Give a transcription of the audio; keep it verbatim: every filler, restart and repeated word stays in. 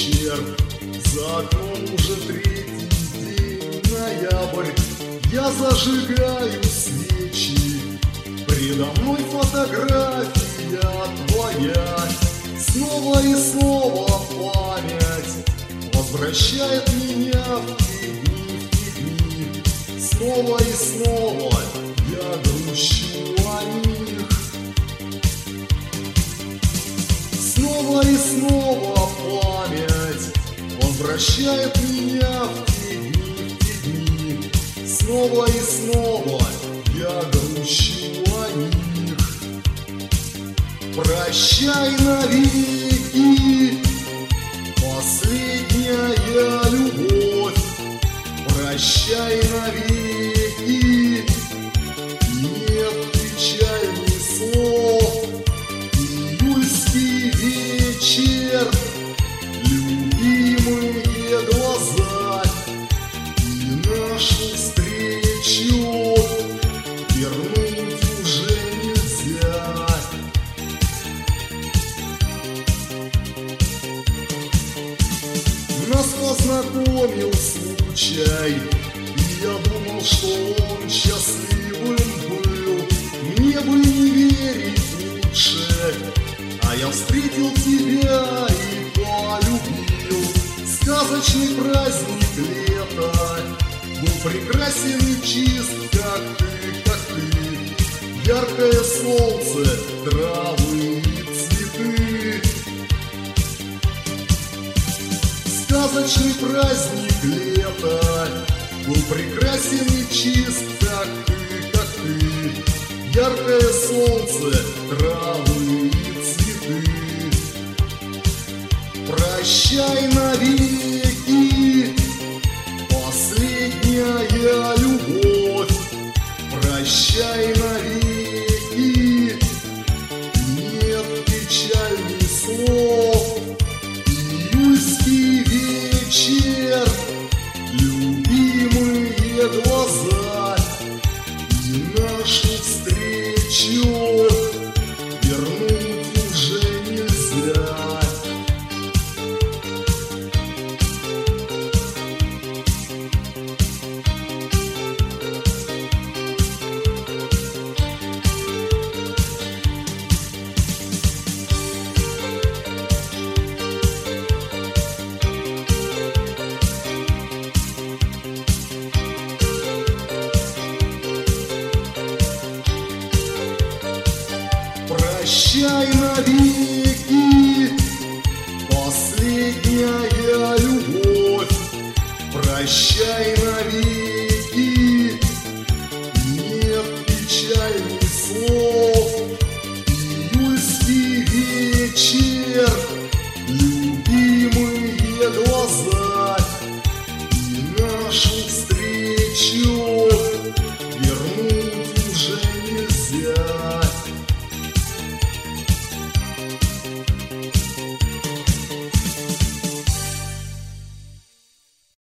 вечер, за окном уже третий день, ноябрь. Я зажигаю свечи, предо мной фотография твоя. Снова и снова память возвращает меня в те дни, в те дни. Снова и снова я грущу о них. Снова и снова память возвращает меня в те дни, в те дни. Снова и снова я грущу о них. Прощай навеки, последняя любовь. Прощай навеки, нет печальных слов. Июльский вечер, любимые глаза, и нашу встречу вернуть уже нельзя. Нас познакомил случай, и я думал, что он счастливым был. Мне бы не верить лучше, а я встретил тебя и полюбил. Сказочный праздник лета был прекрасен и чист, как ты, как ты. Яркое солнце, травы и цветы. Сказочный праздник лета был прекрасен и чист, как ты, как ты. Яркое солнце, травы и цветы. Прощай навеки, последняя любовь. Прощай навеки, нет печальных слов. Июльский вечер, любимые глаза, и нашу встречу вернуть уже нельзя. Прощай навеки, последняя любовь. Прощай навеки.